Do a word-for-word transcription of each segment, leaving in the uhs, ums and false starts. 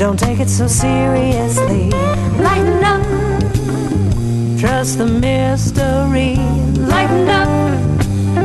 Don't take it so seriously. Lighten up. Trust the mystery. Lighten up.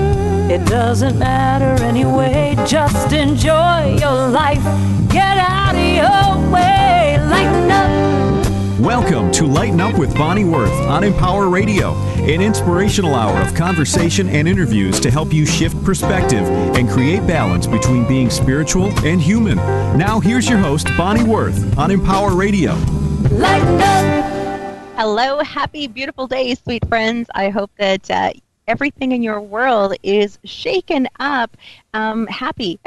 It doesn't matter anyway. Just enjoy your life. Get out of your way. Lighten up. Welcome to Lighten Up with Bonnie Worth on Empower Radio, an inspirational hour of conversation and interviews to help you shift perspective and create balance between being spiritual and human. Now here's your host, Bonnie Worth on Empower Radio. Lighten up. Hello, happy, beautiful day, sweet friends. I hope that uh, everything in your world is shaken up, um, happy.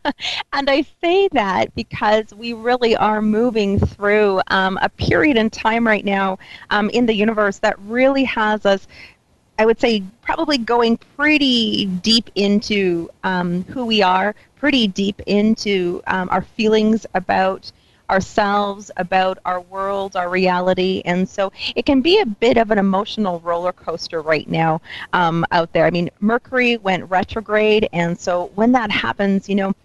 And I say that because we really are moving through um, a period in time right now um, in the universe that really has us, I would say, probably going pretty deep into um, who we are, pretty deep into um, our feelings about ourselves, about our world, our reality, and so it can be a bit of an emotional roller coaster right now um, out there. I mean, Mercury went retrograde, and so when that happens, you know,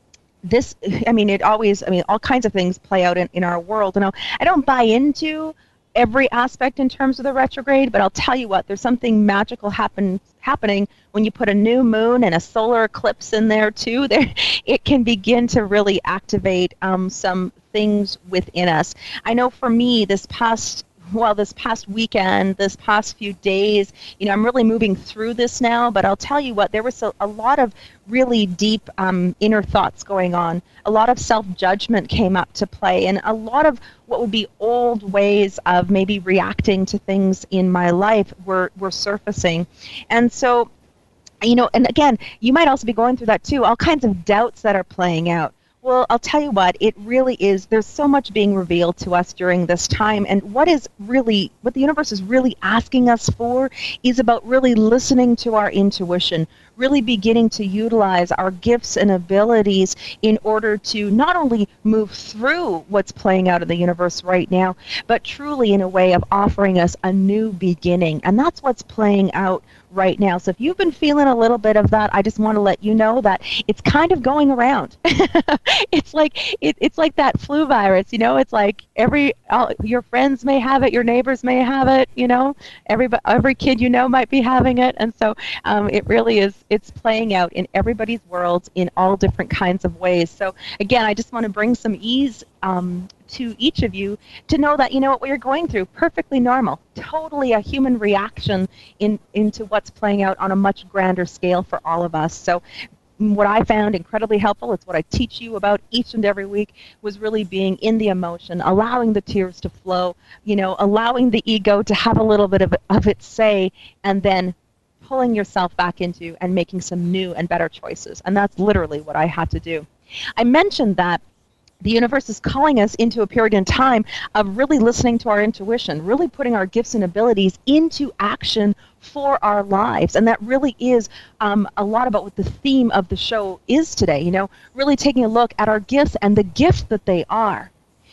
this, I mean, it always, I mean, all kinds of things play out in, in our world. You know, I don't buy into every aspect in terms of the retrograde, but I'll tell you what, there's something magical happen, happening when you put a new moon and a solar eclipse in there too. There, it can begin to really activate um, some things within us. I know for me, this past well, this past weekend, this past few days, you know, I'm really moving through this now, but I'll tell you what, there was a, a lot of really deep um, inner thoughts going on. A lot of self-judgment came up to play, and a lot of what would be old ways of maybe reacting to things in my life were, were surfacing. And so, you know, and again, you might also be going through that too, all kinds of doubts that are playing out. Well, I'll tell you what, it really is, there's so much being revealed to us during this time, and what is really, what the universe is really asking us for is about really listening to our intuition, really beginning to utilize our gifts and abilities in order to not only move through what's playing out in the universe right now, but truly in a way of offering us a new beginning, and that's what's playing out right now. So if you've been feeling a little bit of that, I just want to let you know that it's kind of going around. It's like it, it's like that flu virus, you know. It's like every all, your friends may have it, your neighbors may have it, you know. Every every kid you know might be having it, and so um, it really is. It's playing out in everybody's worlds in all different kinds of ways. So again, I just want to bring some ease um, to each of you to know that, you know, what you're going through, perfectly normal, totally a human reaction in into what's playing out on a much grander scale for all of us. So what I found incredibly helpful, it's what I teach you about each and every week, was really being in the emotion, allowing the tears to flow, you know, allowing the ego to have a little bit of, of its say, and then pulling yourself back into and making some new and better choices. And that's literally what I had to do. I mentioned that the universe is calling us into a period in time of really listening to our intuition, really putting our gifts and abilities into action for our lives. And that really is um, a lot about what the theme of the show is today, you know, really taking a look at our gifts and the gift that they are.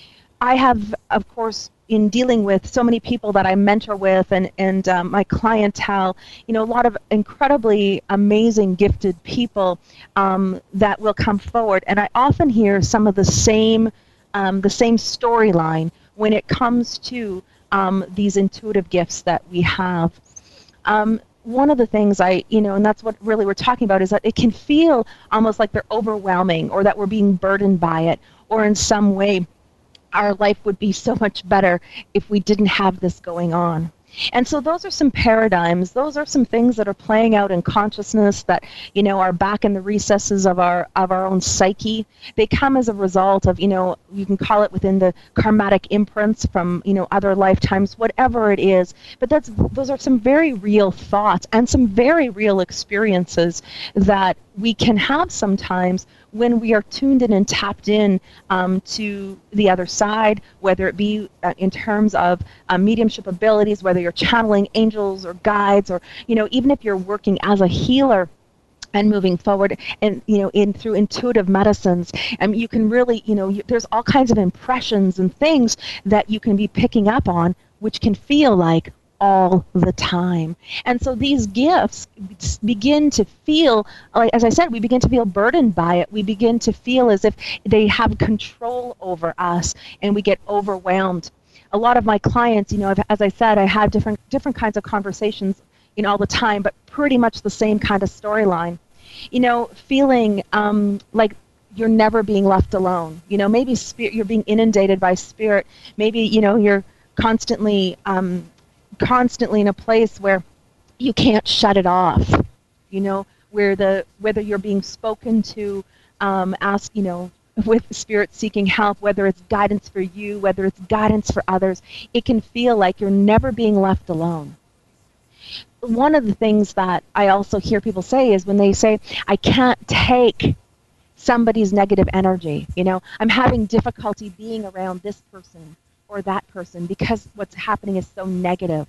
I have, of course, in dealing with so many people that I mentor with and, and um, my clientele, you know, a lot of incredibly amazing, gifted people um, that will come forward. And I often hear some of the same, um, the same storyline when it comes to um, these intuitive gifts that we have. Um, one of the things I, you know, and that's what really we're talking about, is that it can feel almost like they're overwhelming, or that we're being burdened by it, or in some way our life would be so much better if we didn't have this going on. And so those are some paradigms, those are some things that are playing out in consciousness that, you know, are back in the recesses of our of our own psyche. They come as a result of, you know, you can call it within the karmatic imprints from, you know, other lifetimes, whatever it is. But that's those are some very real thoughts and some very real experiences that we can have sometimes when we are tuned in and tapped in um, to the other side, whether it be uh, in terms of uh, mediumship abilities, whether you're channeling angels or guides, or, you know, even if you're working as a healer and moving forward, and, you know, in through intuitive medicines, and you can really, you know, you, there's all kinds of impressions and things that you can be picking up on, which can feel like, all the time. And so these gifts begin to feel, like, as I said, we begin to feel burdened by it. We begin to feel as if they have control over us, and we get overwhelmed. A lot of my clients, you know, as I said, I had different different kinds of conversations, you know, all the time, but pretty much the same kind of storyline. You know, feeling um, like you're never being left alone. You know, maybe spirit, you're being inundated by spirit. Maybe, you know, you're constantly, um, constantly in a place where you can't shut it off. You know, where the whether you're being spoken to, um, ask, you know, with spirit seeking help, whether it's guidance for you, whether it's guidance for others, it can feel like you're never being left alone. One of the things that I also hear people say is when they say, I can't take somebody's negative energy. You know, I'm having difficulty being around this person or that person because what's happening is so negative.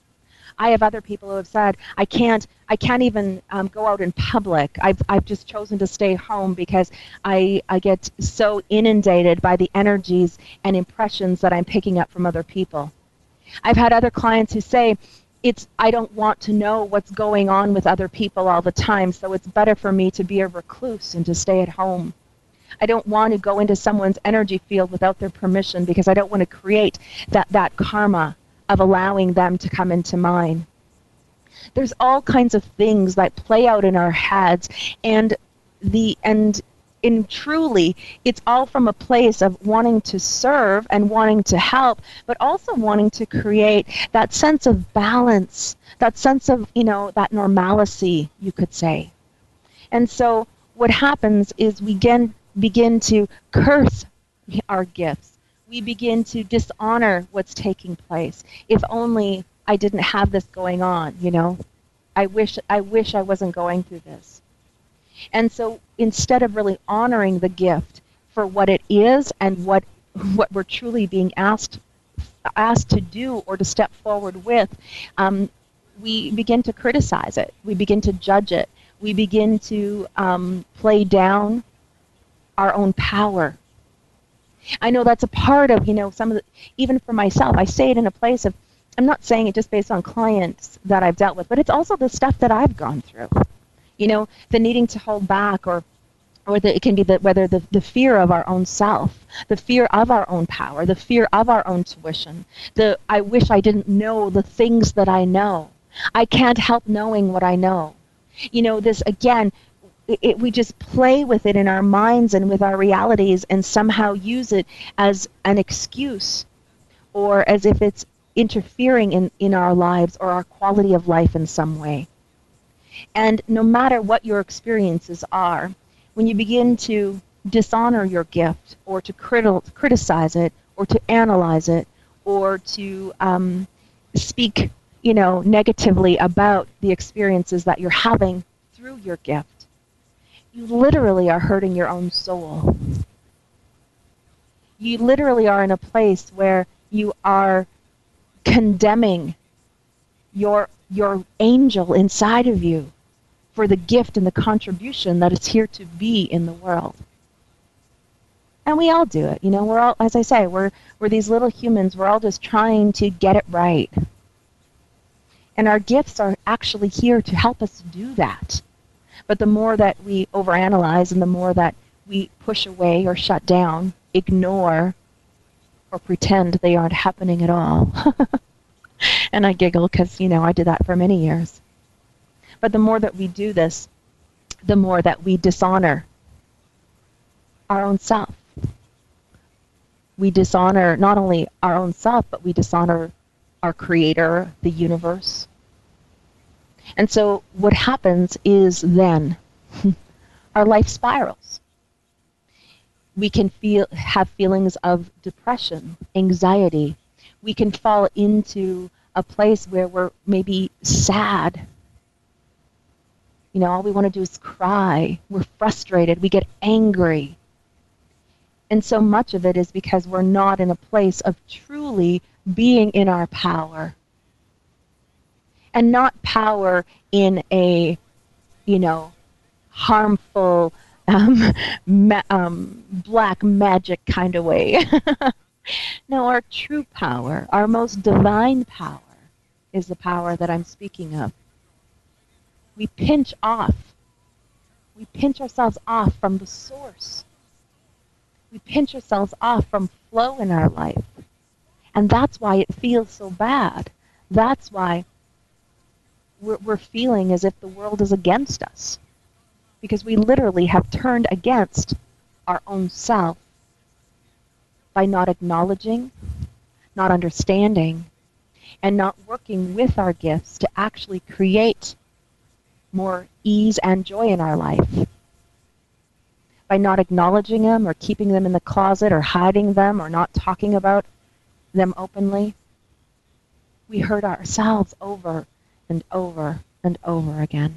I have other people who have said, I can't, I can't even um, go out in public. I've, I've just chosen to stay home because I, I get so inundated by the energies and impressions that I'm picking up from other people. I've had other clients who say, it's, I don't want to know what's going on with other people all the time, so it's better for me to be a recluse and to stay at home. I don't want to go into someone's energy field without their permission because I don't want to create that, that karma of allowing them to come into mine. There's all kinds of things that play out in our heads, and the and in truly, it's all from a place of wanting to serve and wanting to help, but also wanting to create that sense of balance, that sense of, you know, that normalcy, you could say. And so what happens is we begin, begin to curse our gifts. We begin to dishonor what's taking place. If only I didn't have this going on, you know. I wish I wish I wasn't going through this. And so instead of really honoring the gift for what it is and what what we're truly being asked asked to do or to step forward with, um, we begin to criticize it. We begin to judge it. We begin to um, play down our own power. I know that's a part of, you know, some of the, even for myself, I say it in a place of, I'm not saying it just based on clients that I've dealt with, but it's also the stuff that I've gone through. You know, the needing to hold back, or or the, it can be the, whether the, the fear of our own self, the fear of our own power, the fear of our own tuition, the I wish I didn't know the things that I know. I can't help knowing what I know. You know, this, again, it, it, we just play with it in our minds and with our realities and somehow use it as an excuse or as if it's interfering in, in our lives or our quality of life in some way. And no matter what your experiences are, when you begin to dishonor your gift or to criti- criticize it or to analyze it or to um, speak, you know, negatively about the experiences that you're having through your gift, you literally are hurting your own soul. You literally are in a place where you are condemning your your angel inside of you for the gift and the contribution that is here to be in the world. And we all do it, you know, we're all, as I say, we're we're these little humans, we're all just trying to get it right. And our gifts are actually here to help us do that. But the more that we overanalyze and the more that we push away or shut down, ignore, or pretend they aren't happening at all. And I giggle because, you know, I did that for many years. But the more that we do this, the more that we dishonor our own self. We dishonor not only our own self, but we dishonor our Creator, the universe. And so what happens is then our life spirals. We can feel have feelings of depression, anxiety. We can fall into a place where we're maybe sad. You know, all we want to do is cry. We're frustrated. We get angry. And so much of it is because we're not in a place of truly being in our power. And not power in a, you know, harmful, um, ma- um, black magic kind of way. No, our true power, our most divine power, is the power that I'm speaking of. We pinch off. We pinch ourselves off from the source. We pinch ourselves off from flow in our life. And that's why it feels so bad. That's why we're, we're feeling as if the world is against us. Because we literally have turned against our own self by not acknowledging, not understanding, and not working with our gifts to actually create more ease and joy in our life. By not acknowledging them or keeping them in the closet or hiding them or not talking about them openly, we hurt ourselves over and over and over again.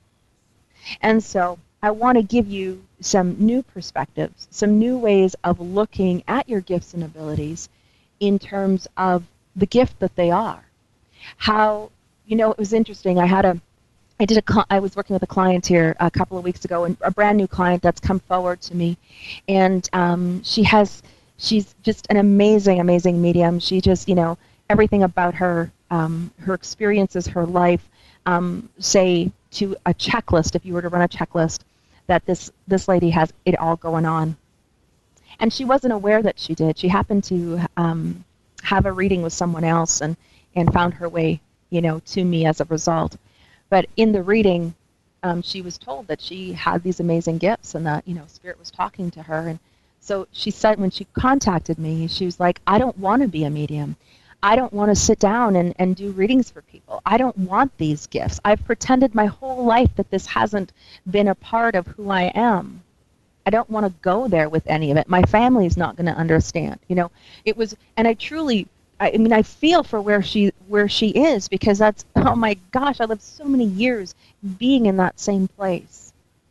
And so I want to give you some new perspectives, some new ways of looking at your gifts and abilities in terms of the gift that they are. How, you know, it was interesting. I had a, I did a, I was working with a client here a couple of weeks ago, and a brand new client that's come forward to me, and um, she has, she's just an amazing, amazing medium. She just, you know, everything about her, um, her experiences, her life, um, say to a checklist, if you were to run a checklist, that this this lady has it all going on. And she wasn't aware that she did. She happened to um, have a reading with someone else and, and found her way, you know, to me as a result. But in the reading, um, she was told that she had these amazing gifts and that, you know, Spirit was talking to her. And so she said when she contacted me, she was like, I don't want to be a medium. I don't want to sit down and, and do readings for people. I don't want these gifts. I've pretended my whole life that this hasn't been a part of who I am. I don't want to go there with any of it. My family's not going to understand. You know, it was, and I truly, I, I mean, I feel for where she where she is, because that's, oh my gosh, I lived so many years being in that same place.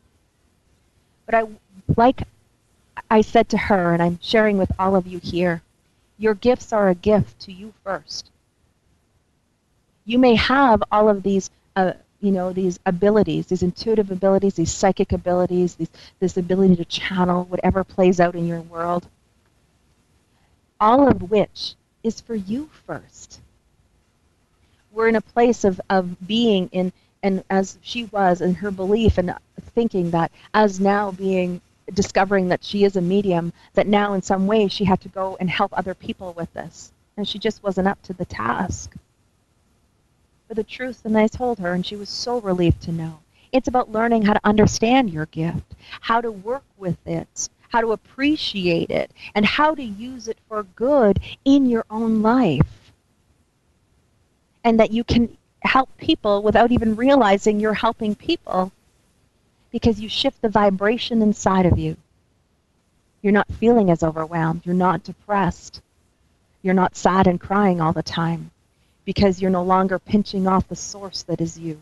But I, like I said to her, and I'm sharing with all of you here, your gifts are a gift to you first. You may have all of these, uh, you know, these abilities, these intuitive abilities, these psychic abilities, these, this ability to channel whatever plays out in your world, all of which is for you first. We're in a place of, of being in, and as she was in her belief and thinking that as now being discovering that she is a medium, that now in some way she had to go and help other people with this. And she just wasn't up to the task. But the truth, and I told her, and she was so relieved to know, it's about learning how to understand your gift, how to work with it, how to appreciate it, and how to use it for good in your own life. And that you can help people without even realizing you're helping people, because you shift the vibration inside of you. You're not feeling as overwhelmed. You're not depressed. You're not sad and crying all the time, because you're no longer pinching off the source that is you.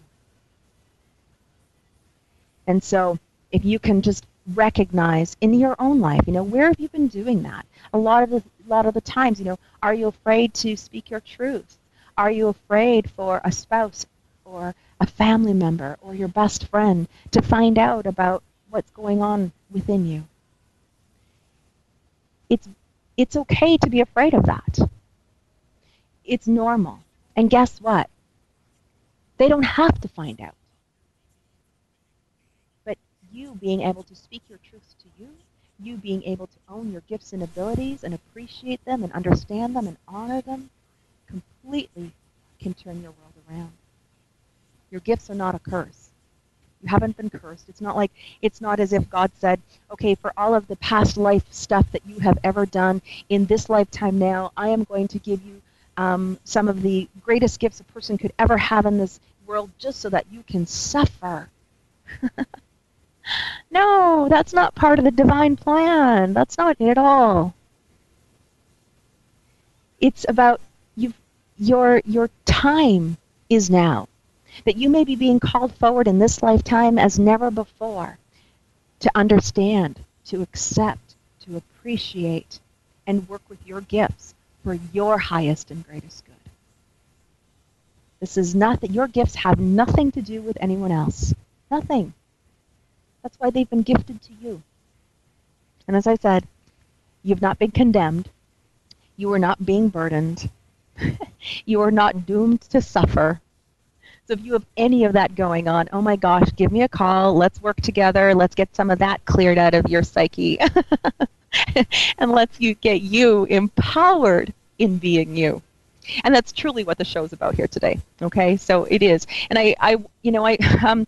And so if you can just recognize in your own life, you know, where have you been doing that? A lot of the, a lot of the times, you know, are you afraid to speak your truth? Are you afraid for a spouse or a family member or your best friend to find out about what's going on within you? It's, it's okay to be afraid of that. It's normal. And guess what? They don't have to find out. But you being able to speak your truths to you, you being able to own your gifts and abilities and appreciate them and understand them and honor them, completely can turn your world around. Your gifts are not a curse. You haven't been cursed. It's not like, it's not as if God said, okay, for all of the past life stuff that you have ever done in this lifetime now, I am going to give you um, some of the greatest gifts a person could ever have in this world just so that you can suffer. No, that's not part of the divine plan. That's not it at all. It's about you've, your, your time is now. That you may be being called forward in this lifetime as never before to understand, to accept, to appreciate, and work with your gifts for your highest and greatest good. This is not that your gifts have nothing to do with anyone else. Nothing. That's why they've been gifted to you. And as I said, you've not been condemned. You are not being burdened. You are not doomed to suffer. So if you have any of that going on, oh my gosh, give me a call. Let's work together. Let's get some of that cleared out of your psyche. And let's you get you empowered in being you. And that's truly what the show's about here today. Okay, so it is. And I, I you know, I, um,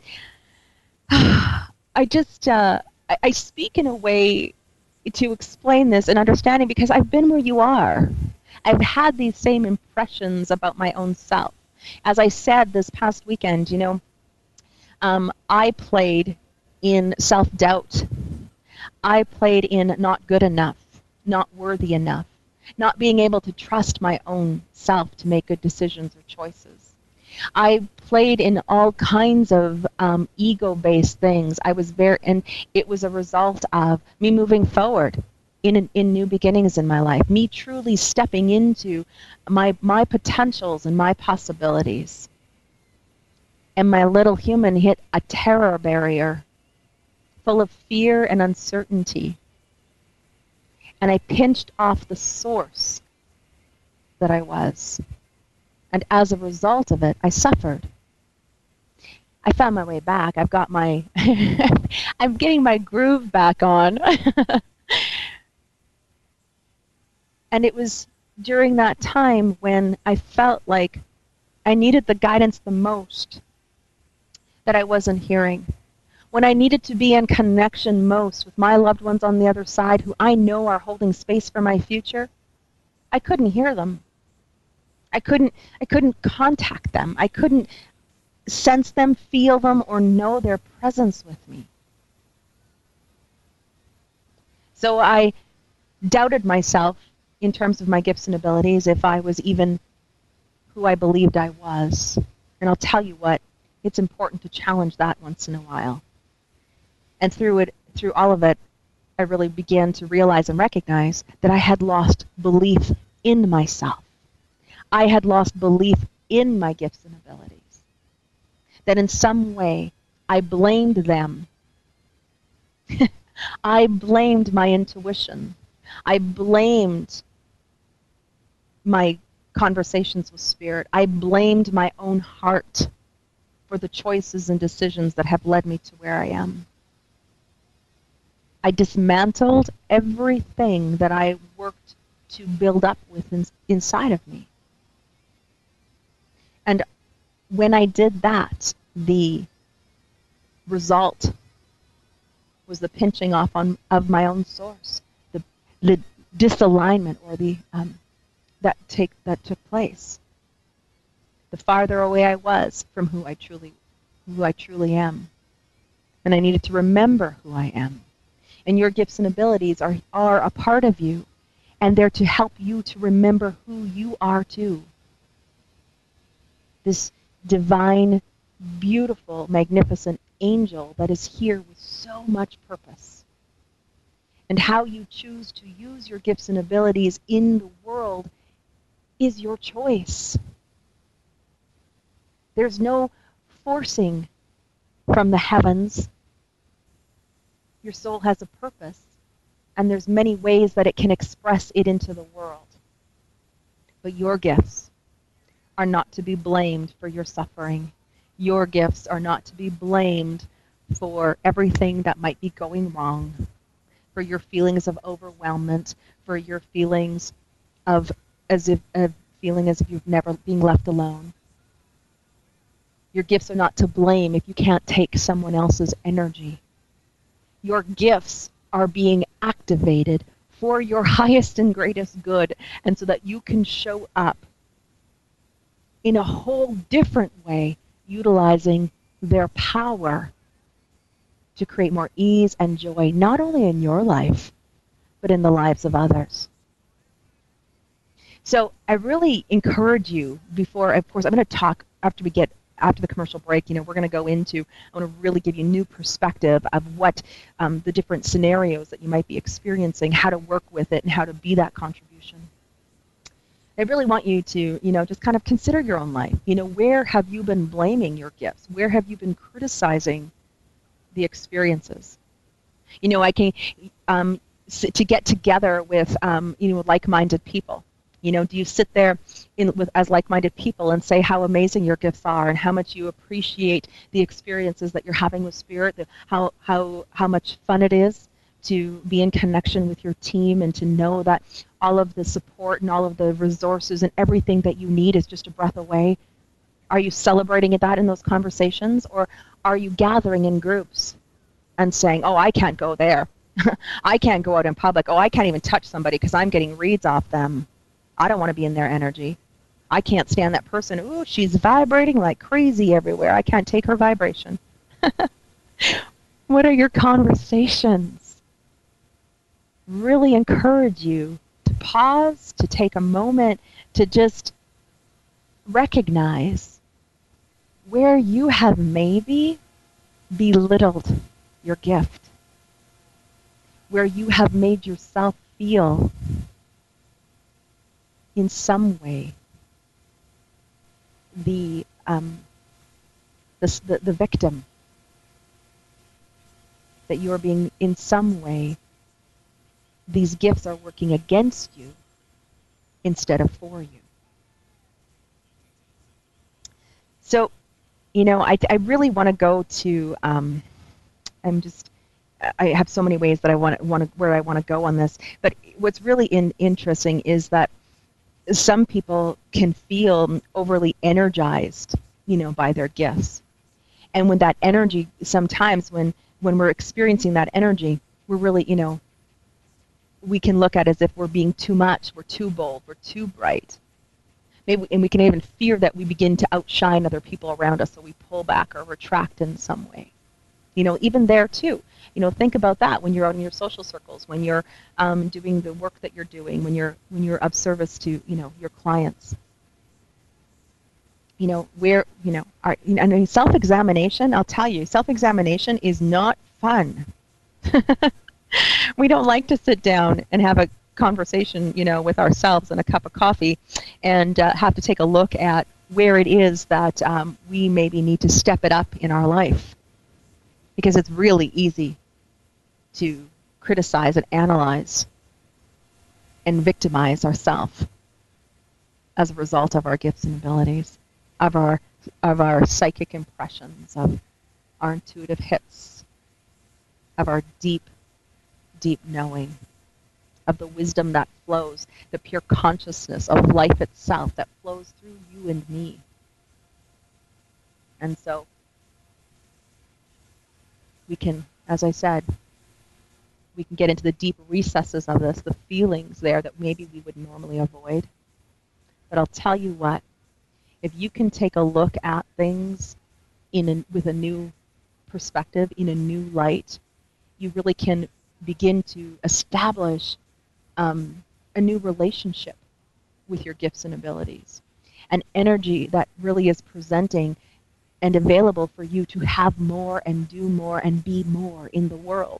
I just, uh, I, I speak in a way to explain this and understanding because I've been where you are. I've had these same impressions about my own self. As I said this past weekend, you know, um, I played in self-doubt. I played in not good enough, not worthy enough, not being able to trust my own self to make good decisions or choices. I played in all kinds of um, ego-based things. I was very, and it was a result of me moving forward in in new beginnings in my life, me truly stepping into my my potentials and my possibilities. And my little human hit a terror barrier full of fear and uncertainty. And I pinched off the source that I was. And as a result of it, I suffered. I found my way back. I've got my, I'm getting my groove back on. And it was during that time when I felt like I needed the guidance the most that I wasn't hearing. When I needed to be in connection most with my loved ones on the other side who I know are holding space for my future, I couldn't hear them. I couldn't, I couldn't contact them. I couldn't sense them, feel them, or know their presence with me. So I doubted myself in terms of my gifts and abilities, if I was even who I believed I was. And I'll tell you what, it's important to challenge that once in a while. And through it, through all of it, I really began to realize and recognize that I had lost belief in myself. I had lost belief in my gifts and abilities. That in some way, I blamed them. I blamed my intuition. I blamed my conversations with Spirit. I blamed my own heart for the choices and decisions that have led me to where I am. I dismantled everything that I worked to build up with in, inside of me. And when I did that, the result was the pinching off on, of my own source, the, the disalignment or the um, that take that took place. The farther away I was from who I truly, who I truly am, and I needed to remember who I am. And your gifts and abilities are are a part of you, and they're to help you to remember who you are too. This divine, beautiful, magnificent angel that is here with so much purpose. And how you choose to use your gifts and abilities in the world is your choice. There's no forcing from the heavens. Your soul has a purpose, and there's many ways that it can express it into the world. But your gifts are not to be blamed for your suffering. Your gifts are not to be blamed for everything that might be going wrong, for your feelings of overwhelmment, for your feelings of as if of feeling as if you've never been left alone. Your gifts are not to blame if you can't take someone else's energy. Your gifts are being activated for your highest and greatest good, and so that you can show up in a whole different way, utilizing their power to create more ease and joy, not only in your life, but in the lives of others. So I really encourage you before, of course, I'm going to talk after we get after the commercial break. You know, we're going to go into, I want to really give you new perspective of what um, the different scenarios that you might be experiencing, how to work with it, and how to be that contribution. I really want you to, you know, just kind of consider your own life. You know, where have you been blaming your gifts? Where have you been criticizing the experiences? You know, I can, um, to get together with, um, you know, like-minded people. You know, do you sit there in, with, as like-minded people and say how amazing your gifts are and how much you appreciate the experiences that you're having with Spirit, the, how, how, how much fun it is to be in connection with your team and to know that all of the support and all of the resources and everything that you need is just a breath away? Are you celebrating that in those conversations, or are you gathering in groups and saying, oh, I can't go there. I can't go out in public. Oh, I can't even touch somebody because I'm getting reads off them. I don't want to be in their energy. I can't stand that person. Ooh, she's vibrating like crazy everywhere. I can't take her vibration. What are your conversations? Really encourage you to pause, to take a moment, to just recognize where you have maybe belittled your gift, where you have made yourself feel in some way the, um, the, the, the victim, that you are being, in some way, these gifts are working against you instead of for you. So, you know, I, I really want to go to, um, I'm just, I have so many ways that I want to, want to where I want to go on this, but what's really in, interesting is that some people can feel overly energized, you know, by their gifts. And when that energy, sometimes when, when we're experiencing that energy, we're really, you know, we can look at it as if we're being too much, we're too bold, we're too bright. Maybe, and we can even fear that we begin to outshine other people around us, so we pull back or retract in some way. You know, even there too. You know, think about that when you're out in your social circles, when you're um, doing the work that you're doing, when you're when you're of service to, you know, your clients. You know, where, you know, our, you know, I mean, self-examination, I'll tell you, self-examination is not fun. We don't like to sit down and have a conversation, you know, with ourselves and a cup of coffee and uh, have to take a look at where it is that um, we maybe need to step it up in our life. Because it's really easy to criticize and analyze and victimize ourselves as a result of our gifts and abilities, of our of our psychic impressions, of our intuitive hits, of our deep, deep knowing, of the wisdom that flows, the pure consciousness of life itself that flows through you and me. And so we can, as I said, we can get into the deep recesses of this, the feelings there that maybe we would normally avoid. But I'll tell you what, if you can take a look at things in a, with a new perspective, in a new light, you really can begin to establish um, a new relationship with your gifts and abilities. An energy that really is presenting and available for you to have more and do more and be more in the world.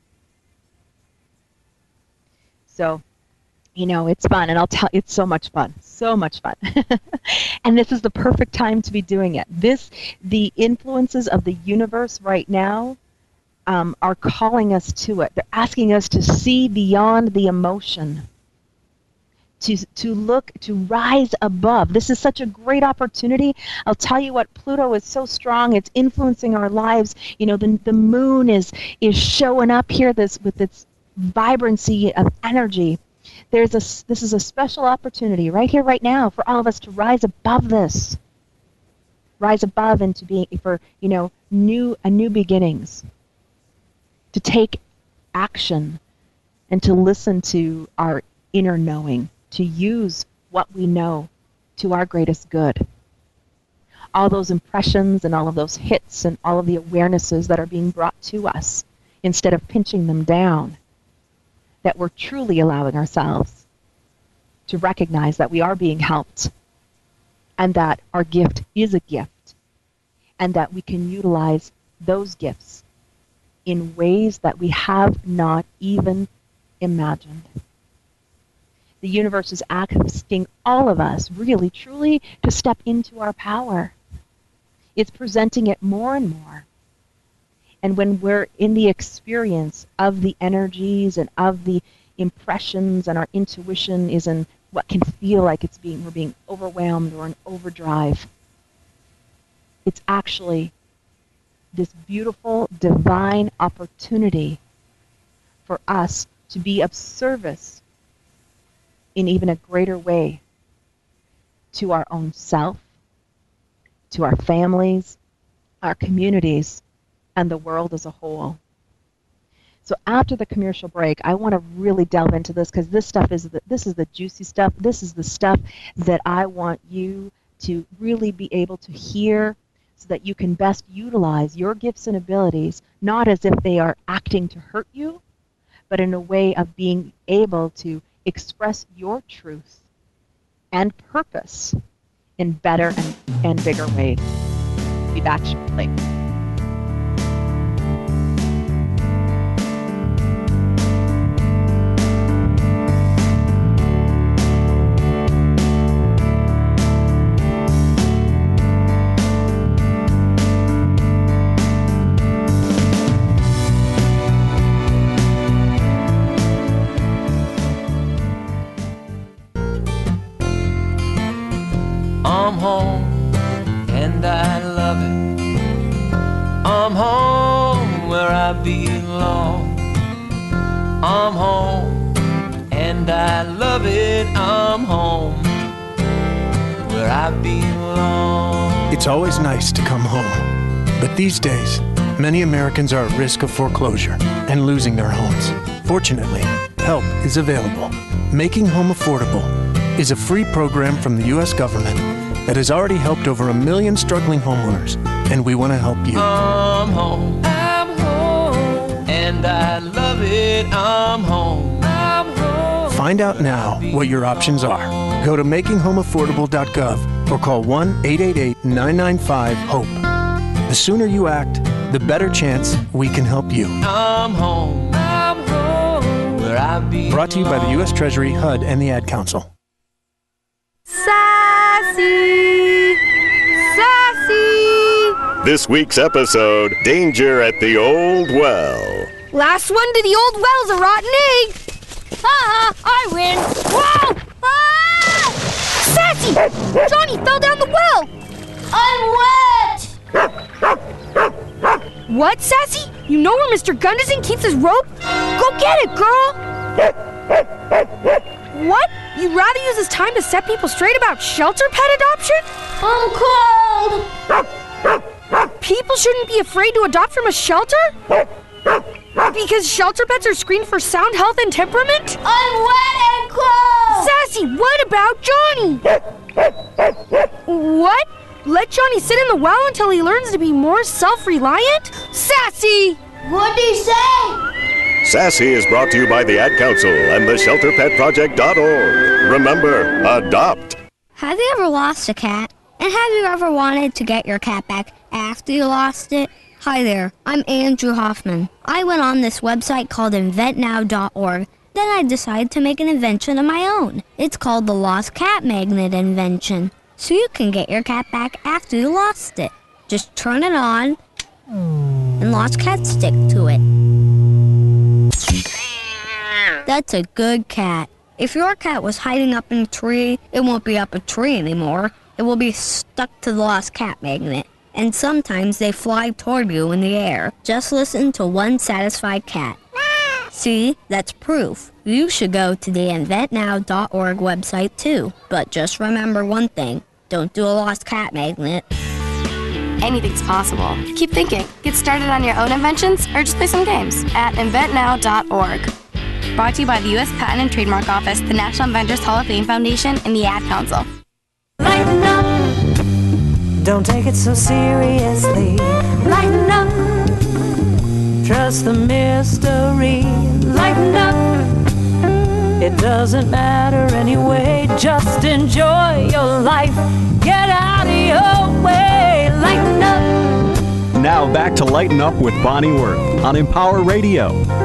So, you know, it's fun, and I'll tell you, it's so much fun, so much fun. And this is the perfect time to be doing it. This, the influences of the universe right now um, are calling us to it. They're asking us to see beyond the emotion, to to look, to rise above. This is such a great opportunity. I'll tell you what, Pluto is so strong. It's influencing our lives. You know, the the moon is is showing up here this with its vibrancy of energy. There's a this is a special opportunity right here, right now, for all of us to rise above this. Rise above into being for, you know, new a new beginnings. To take action and to listen to our inner knowing, to use what we know to our greatest good. All those impressions and all of those hits and all of the awarenesses that are being brought to us, instead of pinching them down, that we're truly allowing ourselves to recognize that we are being helped and that our gift is a gift and that we can utilize those gifts in ways that we have not even imagined. The universe is asking all of us, really, truly, to step into our power. It's presenting it more and more. And when we're in the experience of the energies and of the impressions and our intuition is in what can feel like it's being we're being overwhelmed or in overdrive. It's actually this beautiful divine opportunity for us to be of service in even a greater way to our own self, to our families, our communities, and the world as a whole. So after the commercial break, I want to really delve into this, because this stuff is the, this is the juicy stuff. This is the stuff that I want you to really be able to hear, so that you can best utilize your gifts and abilities, not as if they are acting to hurt you, but in a way of being able to express your truth and purpose in better and, and bigger ways. Be back shortly. I'm home, and I love it. I'm home where I belong. I'm home, and I love it. I'm home where I belong. It's always nice to come home. But these days, many Americans are at risk of foreclosure and losing their homes. Fortunately, help is available. Making Home Affordable is a free program from the U S government that has already helped over a million struggling homeowners, and we want to help you. I'm home, I'm home, and I love it. I'm home, I'm home. Find out now what your options are. Go to making home affordable dot gov or call one eight eight eight, nine nine five, HOPE. The sooner you act, the better chance we can help you. I'm home, I'm home, where I belong. Brought to you by the U S Treasury, H U D, and the Ad Council. Sassy! Sassy! This week's episode, Danger at the Old Well. Last one to the old well's a rotten egg! Haha, I win! Whoa! Ah! Sassy! Johnny fell down the well! I'm wet! What, Sassy? You know where Mister Gunderson keeps his rope? Go get it, girl! What? You'd rather use this time to set people straight about shelter pet adoption? I'm cold! People shouldn't be afraid to adopt from a shelter? Because shelter pets are screened for sound health and temperament? I'm wet and cold! Sassy, what about Johnny? What? Let Johnny sit in the well until he learns to be more self-reliant? Sassy! What'd he say? Sassy is brought to you by the Ad Council and the shelter pet project dot org. Remember, adopt. Have you ever lost a cat? And have you ever wanted to get your cat back after you lost it? Hi there, I'm Andrew Hoffman. I went on this website called invent now dot org. Then I decided to make an invention of my own. It's called the Lost Cat Magnet Invention. So you can get your cat back after you lost it. Just turn it on, and lost cats stick to it. That's a good cat. If your cat was hiding up in a tree, it won't be up a tree anymore. It will be stuck to the lost cat magnet. And sometimes they fly toward you in the air. Just listen to one satisfied cat. See, that's proof. You should go to the invent now dot org website too. But just remember one thing. Don't do a lost cat magnet. Anything's possible. Keep thinking. Get started on your own inventions or just play some games at invent now dot org. Brought to you by the U S Patent and Trademark Office, the National Inventors Hall of Fame Foundation, and the Ad Council. Lighten up. Don't take it so seriously. Lighten up. Trust the mystery. Lighten up. It doesn't matter anyway. Just enjoy your life. Get out of your way. Lighten up. Now back to Lighten Up with Bonnie Worth on Empower Radio.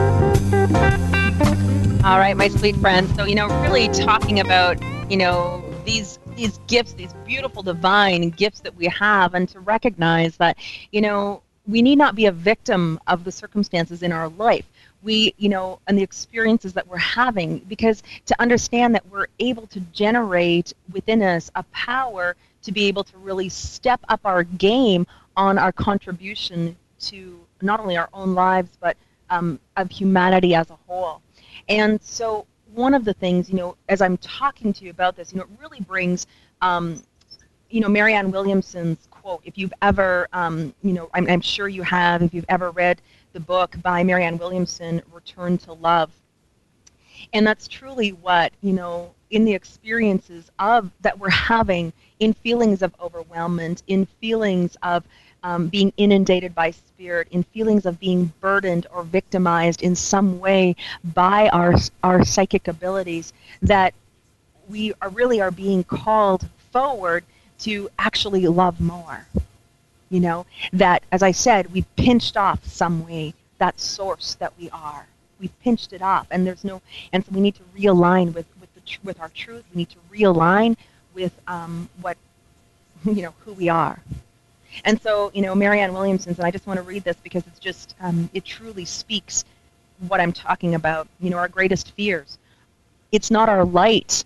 All right, my sweet friends. So, you know, really talking about, you know, these these gifts, these beautiful divine gifts that we have, and to recognize that, you know, we need not be a victim of the circumstances in our life. we, you know, and the experiences that we're having, because to understand that we're able to generate within us a power to be able to really step up our game on our contribution to not only our own lives, but um, of humanity as a whole. And so one of the things, you know, as I'm talking to you about this, you know, it really brings, um, you know, Marianne Williamson's quote. If you've ever, um, you know, I'm, I'm sure you have, if you've ever read the book by Marianne Williamson, Return to Love. And that's truly what, you know, in the experiences of that we're having, in feelings of overwhelmment, in feelings of um, being inundated by spirit, in feelings of being burdened or victimized in some way by our our psychic abilities, that we are really are being called forward to actually love more. You know, that, as I said, we pinched off some way that source that we are. We pinched it off, and there's no, and so we need to realign with with the tr- with our truth. We need to realign with um, what, you know, who we are. And so, you know, Marianne Williamson, and I just want to read this because it's just, um, it truly speaks what I'm talking about. You know, our greatest fears. It's not our light.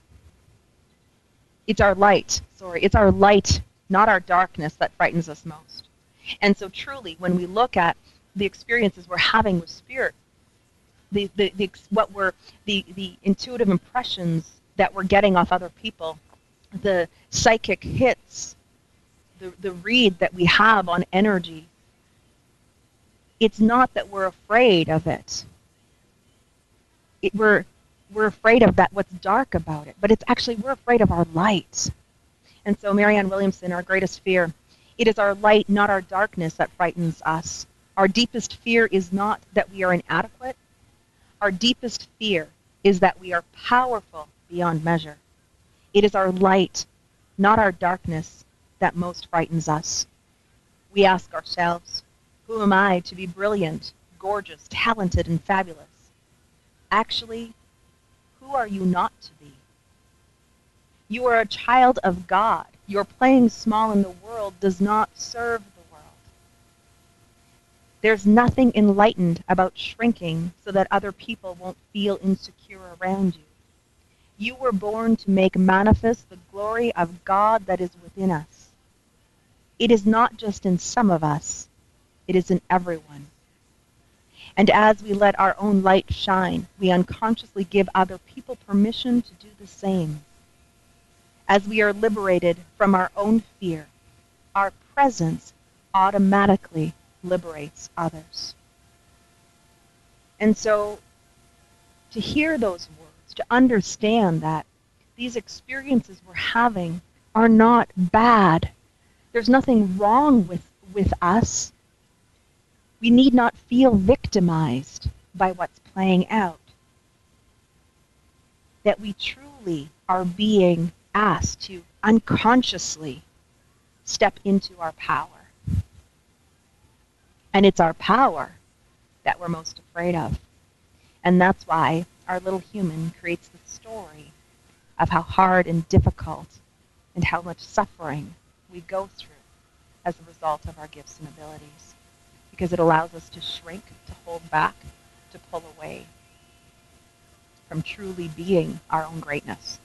It's our light. Sorry, it's our light, not our darkness, that frightens us most. And so truly, when we look at the experiences we're having with spirit, the, the, the what we're, the, the intuitive impressions that we're getting off other people, the psychic hits, the, the read that we have on energy, it's not that we're afraid of it. it we're, we're afraid of that, what's dark about it, but it's actually, we're afraid of our light. And so Marianne Williamson, our greatest fear, it is our light, not our darkness, that frightens us. Our deepest fear is not that we are inadequate. Our deepest fear is that we are powerful beyond measure. It is our light, not our darkness, that most frightens us. We ask ourselves, who am I to be brilliant, gorgeous, talented, and fabulous? Actually, who are you not to be? You are a child of God. Your playing small in the world does not serve the world. There's nothing enlightened about shrinking so that other people won't feel insecure around you. You were born to make manifest the glory of God that is within us. It is not just in some of us, it is in everyone. And as we let our own light shine, we unconsciously give other people permission to do the same. As we are liberated from our own fear, our presence automatically liberates others. And so, to hear those words, to understand that these experiences we're having are not bad. There's nothing wrong with, with us. We need not feel victimized by what's playing out. That we truly are being asked to unconsciously step into our power. And it's our power that we're most afraid of. And that's why our little human creates the story of how hard and difficult and how much suffering we go through as a result of our gifts and abilities. Because it allows us to shrink, to hold back, to pull away from truly being our own greatness.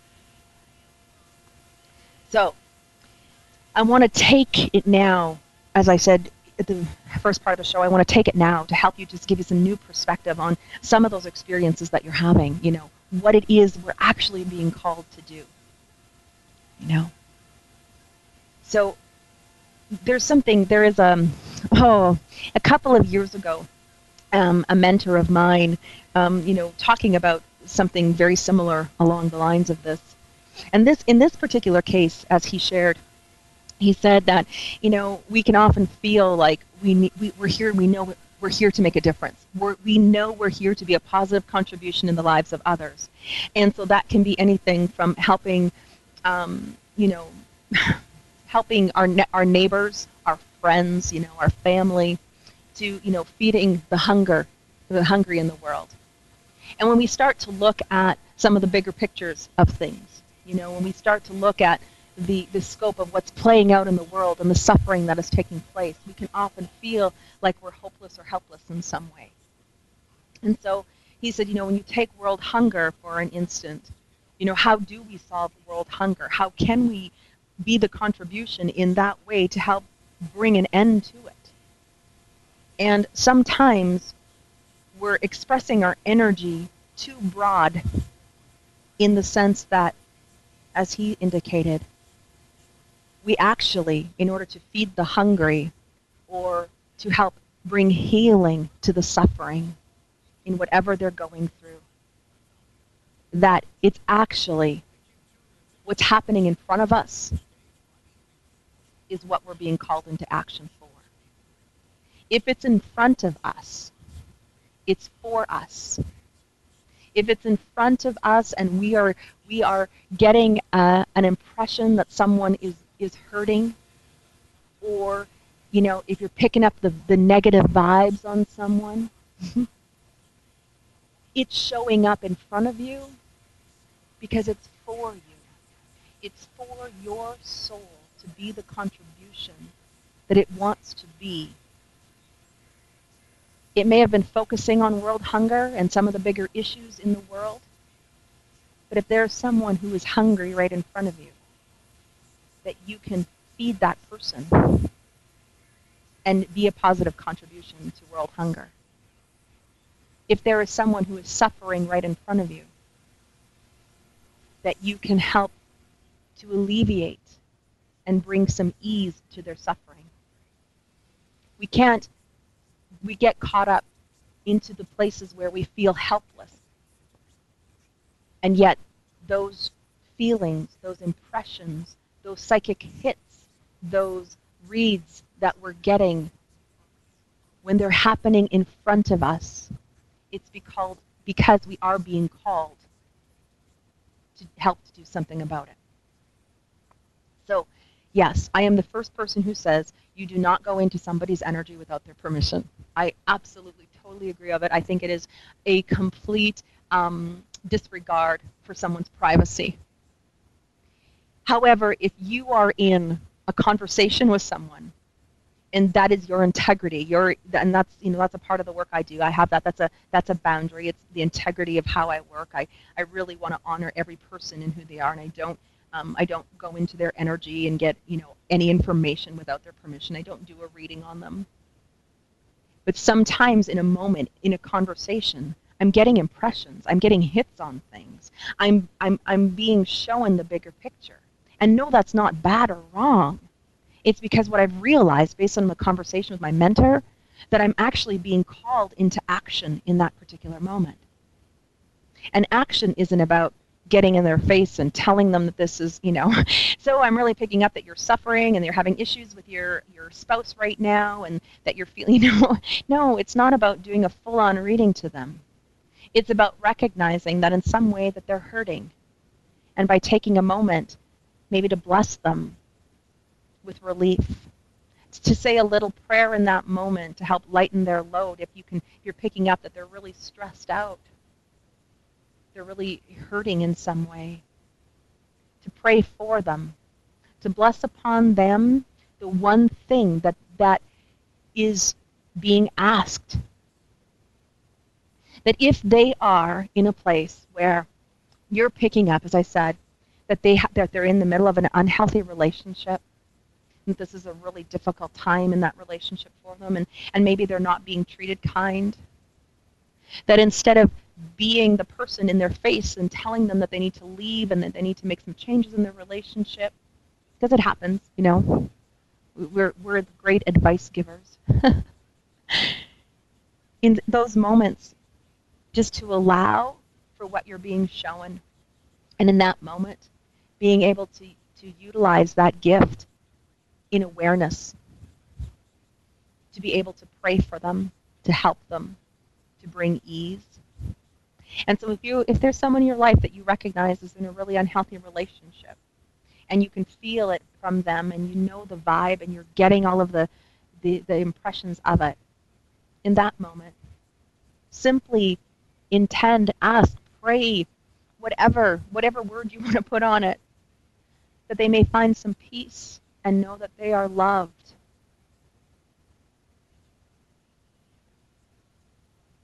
So, I want to take it now, as I said at the first part of the show, I want to take it now to help you, just give you some new perspective on some of those experiences that you're having, you know, what it is we're actually being called to do, you know. So, there's something, there is a, oh, a couple of years ago, um, a mentor of mine, um, you know, talking about something very similar along the lines of this. And this, in this particular case, as he shared, he said that, you know, we can often feel like we, need, we we're here, we know we're here to make a difference. We're, we know we're here to be a positive contribution in the lives of others. And so that can be anything from helping, um, you know, helping our ne- our neighbors, our friends, you know, our family, to, you know, feeding the hunger, the hungry in the world. And when we start to look at some of the bigger pictures of things, you know, when we start to look at the, the scope of what's playing out in the world and the suffering that is taking place, we can often feel like we're hopeless or helpless in some way. And so he said, you know, when you take world hunger for an instant, you know, how do we solve world hunger? How can we be the contribution in that way to help bring an end to it? And sometimes we're expressing our energy too broad in the sense that, as he indicated, we actually, in order to feed the hungry or to help bring healing to the suffering in whatever they're going through, that it's actually what's happening in front of us is what we're being called into action for. If it's in front of us, it's for us. If it's in front of us and we are we are getting uh, an impression that someone is, is hurting, or, you know, if you're picking up the, the negative vibes on someone, it's showing up in front of you because it's for you. It's for your soul to be the contribution that it wants to be. It may have been focusing on world hunger and some of the bigger issues in the world, but if there's someone who is hungry right in front of you, that you can feed that person and be a positive contribution to world hunger. If there is someone who is suffering right in front of you, that you can help to alleviate and bring some ease to their suffering. We can't, we get caught up into the places where we feel helpless. And yet those feelings, those impressions, those psychic hits, those reads that we're getting, when they're happening in front of us, it's because, because we are being called to help to do something about it. So, yes, I am the first person who says you do not go into somebody's energy without their permission. I absolutely, totally agree of it. I think it is a complete um, disregard for someone's privacy. However, if you are in a conversation with someone, and that is your integrity, your and that's you know that's a part of the work I do. I have that. That's a that's a boundary. It's the integrity of how I work. I I really want to honor every person in who they are, and I don't um, I don't go into their energy and get you know any information without their permission. I don't do a reading on them. But sometimes in a moment, in a conversation, I'm getting impressions. I'm getting hits on things. I'm I'm I'm being shown the bigger picture. And no, that's not bad or wrong. It's because what I've realized based on the conversation with my mentor, that I'm actually being called into action in that particular moment. And action isn't about getting in their face and telling them that this is, you know, so I'm really picking up that you're suffering and you're having issues with your, your spouse right now and that you're feeling, you know, no, it's not about doing a full-on reading to them. It's about recognizing that in some way that they're hurting. And by taking a moment, maybe to bless them with relief, to say a little prayer in that moment to help lighten their load. If you can, if you're picking up that they're really stressed out, they're really hurting in some way, to pray for them, to bless upon them the one thing that that is being asked. That if they are in a place where you're picking up, as I said, that they ha- that they're in the middle of an unhealthy relationship, that this is a really difficult time in that relationship for them, and, and maybe they're not being treated kind, that instead of being the person in their face and telling them that they need to leave and that they need to make some changes in their relationship, because it happens, you know, we're, we're great advice givers. In those moments, just to allow for what you're being shown, and in that moment, being able to, to utilize that gift in awareness, to be able to pray for them, to help them, to bring ease. And so if you if there's someone in your life that you recognize is in a really unhealthy relationship, and you can feel it from them, and you know the vibe, and you're getting all of the, the, the impressions of it, in that moment, simply intend, ask, pray, whatever, whatever word you want to put on it, that they may find some peace and know that they are loved.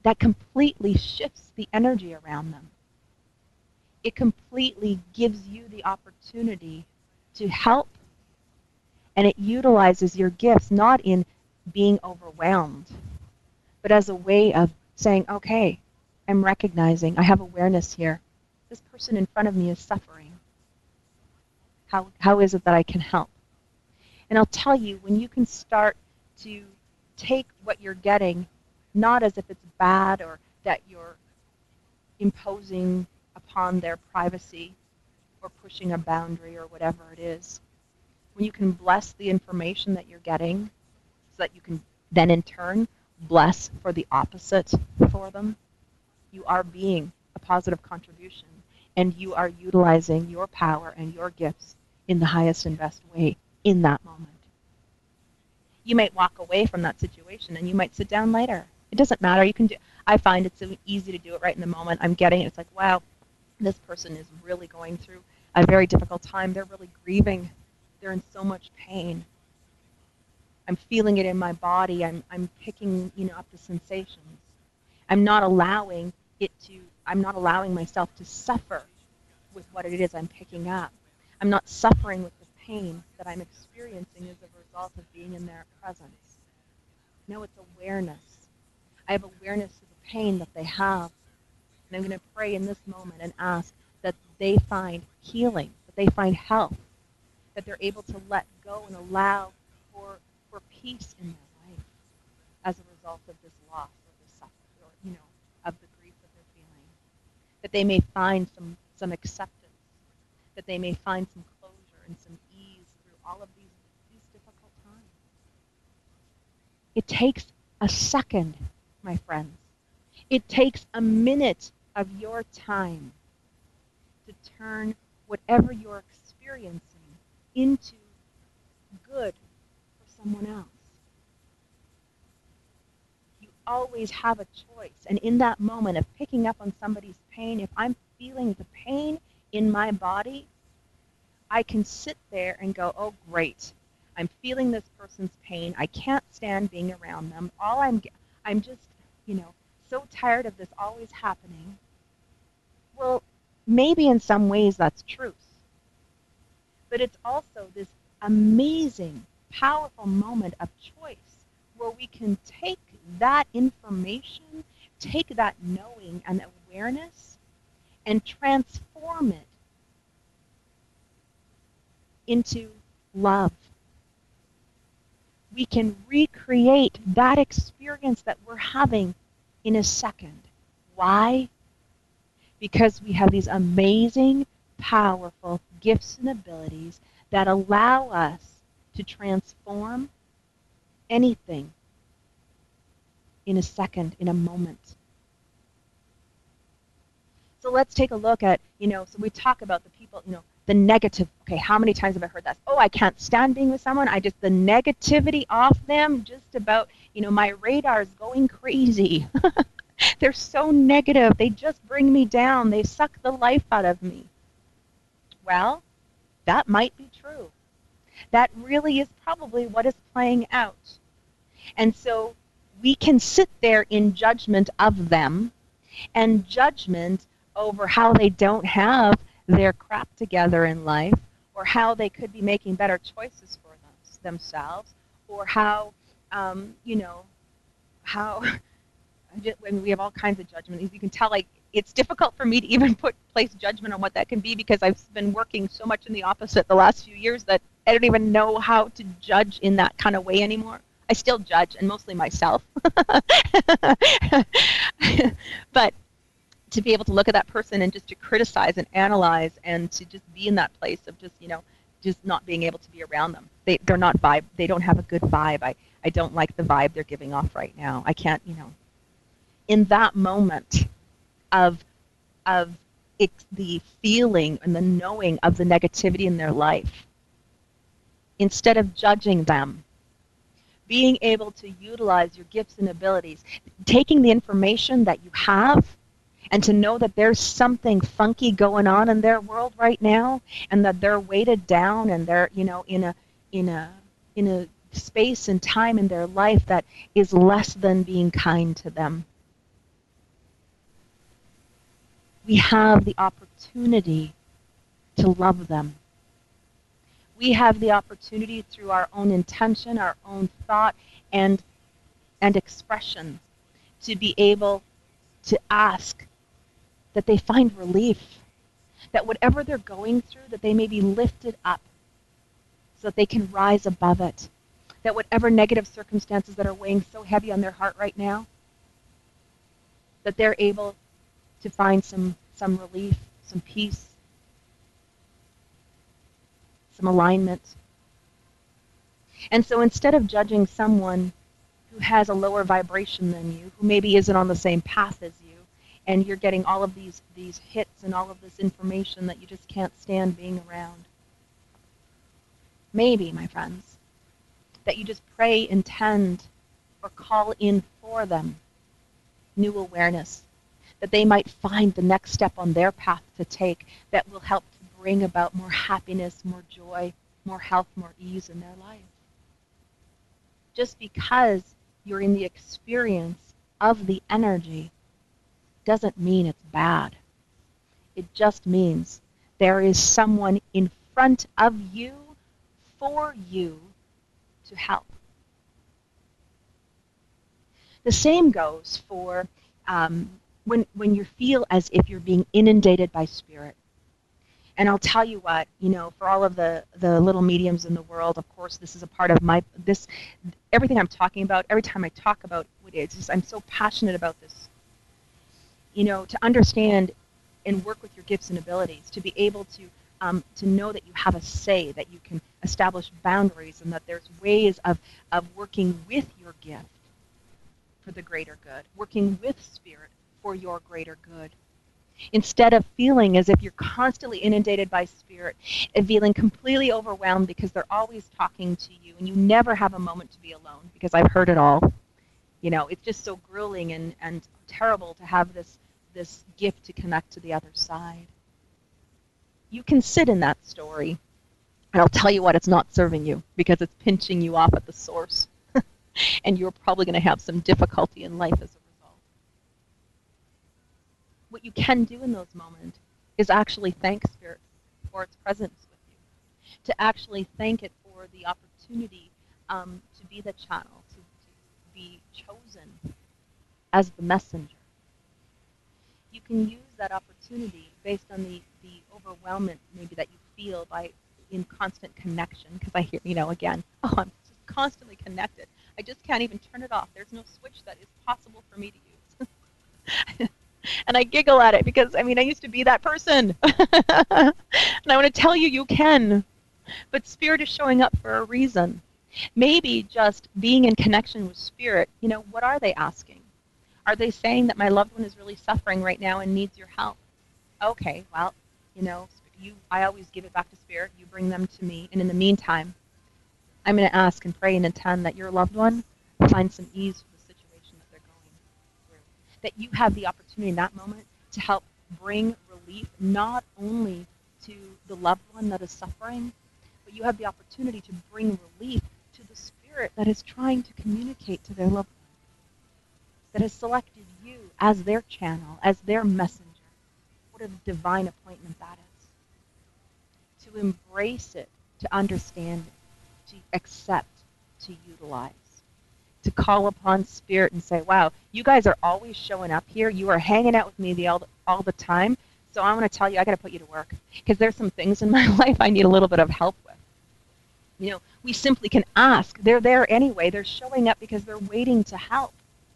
that completely shifts the energy around them. It completely gives you the opportunity to help, and it utilizes your gifts not in being overwhelmed, but as a way of saying, okay, I'm recognizing, I have awareness here. This person in front of me is suffering. How, how is it that I can help? And I'll tell you, when you can start to take what you're getting, not as if it's bad or that you're imposing upon their privacy or pushing a boundary or whatever it is, when you can bless the information that you're getting so that you can then in turn bless for the opposite for them, you are being a positive contribution and you are utilizing your power and your gifts in the highest and best way in that moment. You might walk away from that situation and you might sit down later. It doesn't matter. You can do. I find it's so easy to do it right in the moment. I'm getting it. It's like, wow, this person is really going through a very difficult time. They're really grieving. They're in so much pain. I'm feeling it in my body. I'm I'm picking, you know, up the sensations. I'm not allowing it to. I'm not allowing myself to suffer with what it is I'm picking up. I'm not suffering with the pain that I'm experiencing as a result of being in their presence. No, it's awareness. I have awareness of the pain that they have. And I'm going to pray in this moment and ask that they find healing, that they find health, that they're able to let go and allow for, for peace in their life as a result of this loss or this suffering, or, you know, of the grief that they're feeling. That they may find some, some acceptance, that they may find some closure and some ease through all of these, these difficult times. It takes a second, my friends. It takes a minute of your time to turn whatever you're experiencing into good for someone else. You always have a choice. And in that moment of picking up on somebody's pain, if I'm feeling the pain in my body, I can sit there and go, oh, great. I'm feeling this person's pain. I can't stand being around them. All I'm, I'm just, you know, so tired of this always happening. Well, maybe in some ways that's truth. But it's also this amazing, powerful moment of choice where we can take that information, take that knowing and awareness, and transform it into love. We can recreate that experience that we're having in a second. Why? Because we have these amazing, powerful gifts and abilities that allow us to transform anything in a second, in a moment. So let's take a look at, you know, so we talk about the people, you know, the negative. Okay, how many times have I heard that? Oh, I can't stand being with someone. I just, the negativity off them, just about, you know, my radar is going crazy. They're so negative. They just bring me down. They suck the life out of me. Well, that might be true. That really is probably what is playing out. And so we can sit there in judgment of them and judgment over how they don't have their crap together in life, or how they could be making better choices for them, themselves, or how, um, you know, how, I mean, we have all kinds of judgment. You can tell, like, it's difficult for me to even put place judgment on what that can be because I've been working so much in the opposite the last few years that I don't even know how to judge in that kind of way anymore. I still judge, and mostly myself. But to be able to look at that person and just to criticize and analyze and to just be in that place of just, you know, just not being able to be around them. They, they're not vibe. They don't have a good vibe. I, I don't like the vibe they're giving off right now. I can't, you know. In that moment of, of it, the feeling and the knowing of the negativity in their life, instead of judging them, being able to utilize your gifts and abilities, taking the information that you have, and to know that there's something funky going on in their world right now, and that they're weighted down, and they're, you know, in a in a in a space and time in their life that is less than being kind to them. we have the opportunity to love them. We have the opportunity through our own intention, our own thought, and, and expression to be able to ask that they find relief, that whatever they're going through, that they may be lifted up so that they can rise above it, that whatever negative circumstances that are weighing so heavy on their heart right now, that they're able to find some, some relief, some peace, some alignment. And so instead of judging someone who has a lower vibration than you, who maybe isn't on the same path as you, and you're getting all of these, these hits and all of this information that you just can't stand being around, maybe, my friends, that you just pray, intend, or call in for them new awareness, that they might find the next step on their path to take that will help to bring about more happiness, more joy, more health, more ease in their life. Just because you're in the experience of the energy doesn't mean it's bad. It just means there is someone in front of you, for you, to help. The same goes for um, when, when you feel as if you're being inundated by spirit. And I'll tell you what, you know, for all of the, the little mediums in the world, of course, this is a part of my, this, everything I'm talking about, every time I talk about it, it's just, I'm so passionate about this. You know, to understand and work with your gifts and abilities, to be able to, um, to know that you have a say, that you can establish boundaries, and that there's ways of, of working with your gift for the greater good, working with spirit for your greater good. Instead of feeling as if you're constantly inundated by spirit and feeling completely overwhelmed because they're always talking to you and you never have a moment to be alone, because I've heard it all. You know, it's just so grueling and, and terrible to have this, this gift to connect to the other side. You can sit in that story, and I'll tell you what, it's not serving you because it's pinching you off at the source. And you're probably going to have some difficulty in life as a result. What you can do in those moments is actually thank Spirit for its presence with you, to actually thank it for the opportunity um, to be the channel, to, to be chosen as the messenger. You can use that opportunity based on the, the overwhelmment maybe that you feel by in constant connection, because I hear, you know, again, oh, I'm just constantly connected. I just can't even turn it off. There's no switch that is possible for me to use. And I giggle at it because, I mean, I used to be that person. And I want to tell you, you can. But Spirit is showing up for a reason. Maybe just being in connection with Spirit, you know, what are they asking? Are they saying that my loved one is really suffering right now and needs your help? Okay, well, you know, you, I always give it back to Spirit. You bring them to me. And in the meantime, I'm going to ask and pray and intend that your loved one find some ease for the situation that they're going through. That you have the opportunity in that moment to help bring relief not only to the loved one that is suffering, but you have the opportunity to bring relief to the spirit that is trying to communicate to their loved one, that has selected you as their channel, as their messenger. What a divine appointment that is. To embrace it, to understand it, to accept, to utilize, to call upon Spirit and say, wow, you guys are always showing up here. You are hanging out with me the, all, the, all the time. So I want to tell you, I got to put you to work because there's some things in my life I need a little bit of help with. You know, we simply can ask. They're there anyway. They're showing up because they're waiting to help.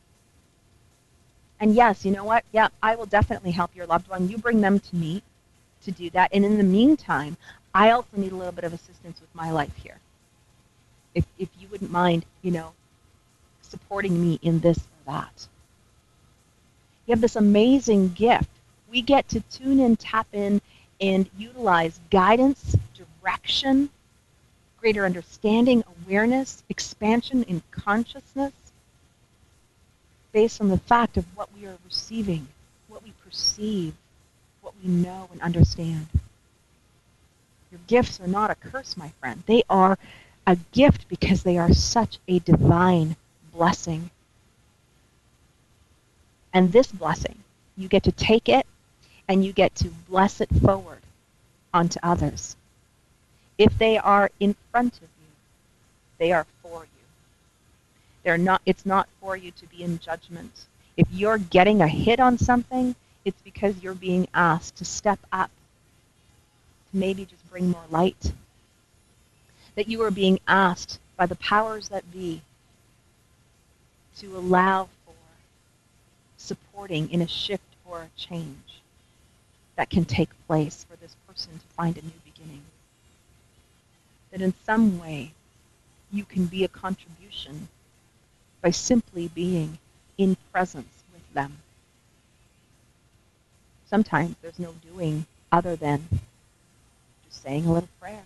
And yes, you know what? Yeah, I will definitely help your loved one. You bring them to me to do that. And in the meantime, I also need a little bit of assistance with my life here. If, if you wouldn't mind, you know, supporting me in this or that. You have this amazing gift. We get to tune in, tap in, and utilize guidance, direction, greater understanding, awareness, expansion in consciousness based on the fact of what we are receiving, what we perceive, what we know and understand. Your gifts are not a curse, my friend. They are a gift because they are such a divine blessing. And this blessing, you get to take it and you get to bless it forward onto others. If they are in front of you, they are for you. They're not, it's not for you to be in judgment. If you're getting a hit on something, it's because you're being asked to step up, to maybe just bring more light. That you are being asked by the powers that be to allow for supporting in a shift or a change that can take place for this person to find a new beginning. That in some way you can be a contribution by simply being in presence with them. Sometimes there's no doing other than just saying a little prayer.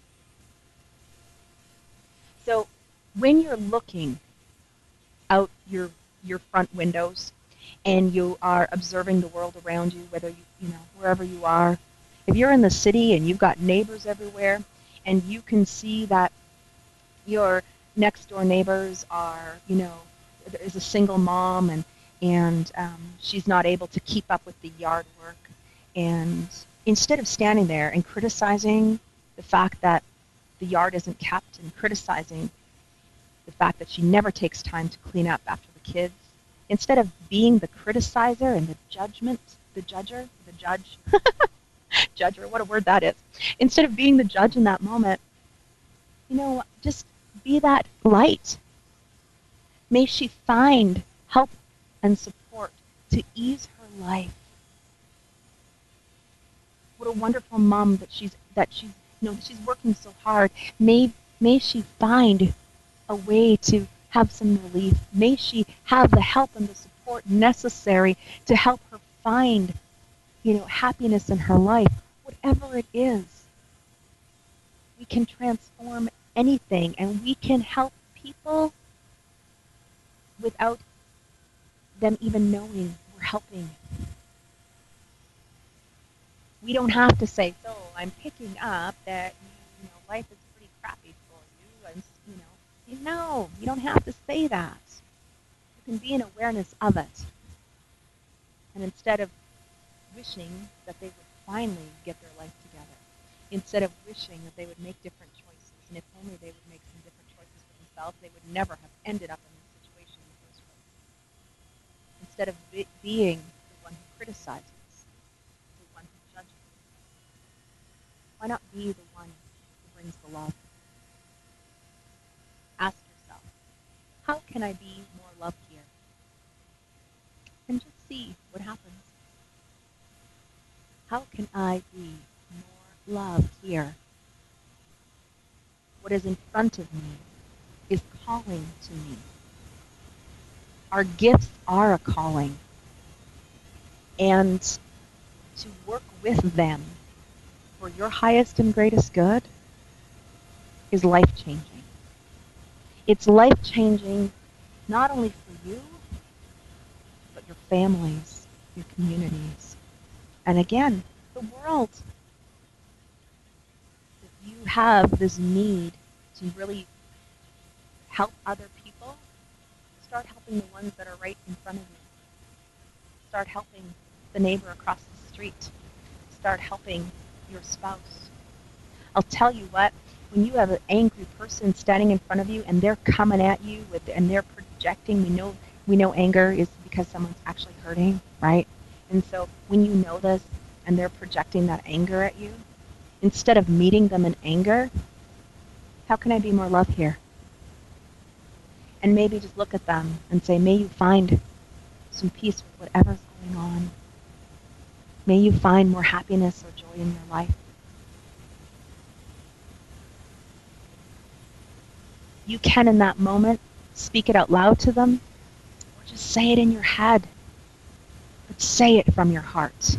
So when you're looking out your your front windows and you are observing the world around you, whether you, you know, wherever you are, if you're in the city and you've got neighbors everywhere and you can see that your next door neighbors are, you know, there is a single mom and and um, she's not able to keep up with the yard work, and instead of standing there and criticizing the fact that the yard isn't kept and criticizing the fact that she never takes time to clean up after the kids, instead of being the criticizer and the judgment, the judger, the judge, judger, what a word that is, instead of being the judge in that moment, you know, just be that light. May she find help and support to ease her life. What a wonderful mom that she's that she's you know that she's working so hard. May may she find a way to have some relief. May she have the help and the support necessary to help her find, you know, happiness in her life. Whatever it is, we can transform anything, and we can help people without them even knowing we're helping. We don't have to say, so I'm picking up that, you know, life is pretty crappy for you, and, you know, you know, you don't have to say that. You can be in awareness of it. And instead of wishing that they would finally get their life together, instead of wishing that they would make different choices, and if only they would make some different choices for themselves, they would never have ended up in this situation in the first place. Instead of be- being the one who criticizes, the one who judges, why not be the one who brings the love? Ask yourself, how can I be more love here? And just see what happens. How can I be more love here? What is in front of me is calling to me. Our gifts are a calling. And to work with them for your highest and greatest good is life-changing. It's life-changing not only for you, but your families, your communities, and again, the world. If you have this need to really help other people, start helping the ones that are right in front of you. Start helping the neighbor across the street. Start helping your spouse. I'll tell you what, when you have an angry person standing in front of you and they're coming at you with and they're projecting, we know we know anger is because someone's actually hurting, right? And so when you know this and they're projecting that anger at you, instead of meeting them in anger, how can I be more love here? And maybe just look at them and say, may you find some peace with whatever's going on. May you find more happiness or joy in your life. You can, in that moment, speak it out loud to them, or just say it in your head. But say it from your heart.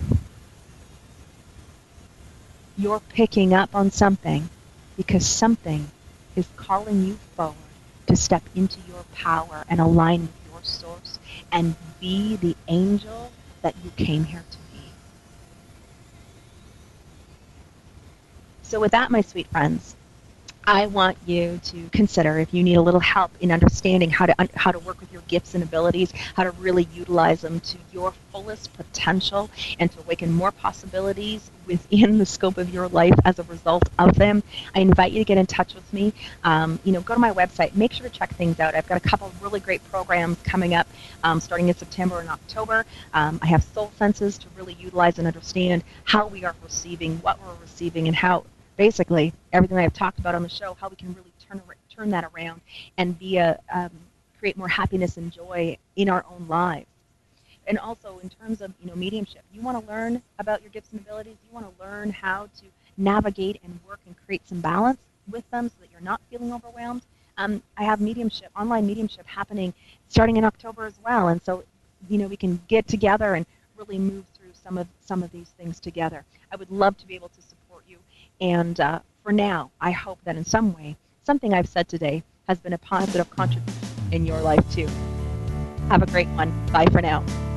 You're picking up on something because something is calling you forward to step into your power and align with your source and be the angel that you came here to be. So with that, my sweet friends, I want you to consider if you need a little help in understanding how to un- how to work with your gifts and abilities, how to really utilize them to your fullest potential, and to awaken more possibilities within the scope of your life as a result of them. I invite you to get in touch with me. Um, you know, go to my website. Make sure to check things out. I've got a couple of really great programs coming up, um, starting in September and October. Um, I have soul senses to really utilize and understand how we are receiving, what we're receiving, and how basically everything I've talked about on the show, how we can really turn turn that around and be a um, create more happiness and joy in our own lives. And also in terms of you know mediumship, you want to learn about your gifts and abilities. You want to learn how to navigate and work and create some balance with them so that you're not feeling overwhelmed. Um, I have mediumship, online mediumship happening starting in October as well, and so you know we can get together and really move through some of some of these things together. I would love to be able to support you. And uh, for now, I hope that in some way, something I've said today has been a positive contribution in your life too. Have a great one. Bye for now.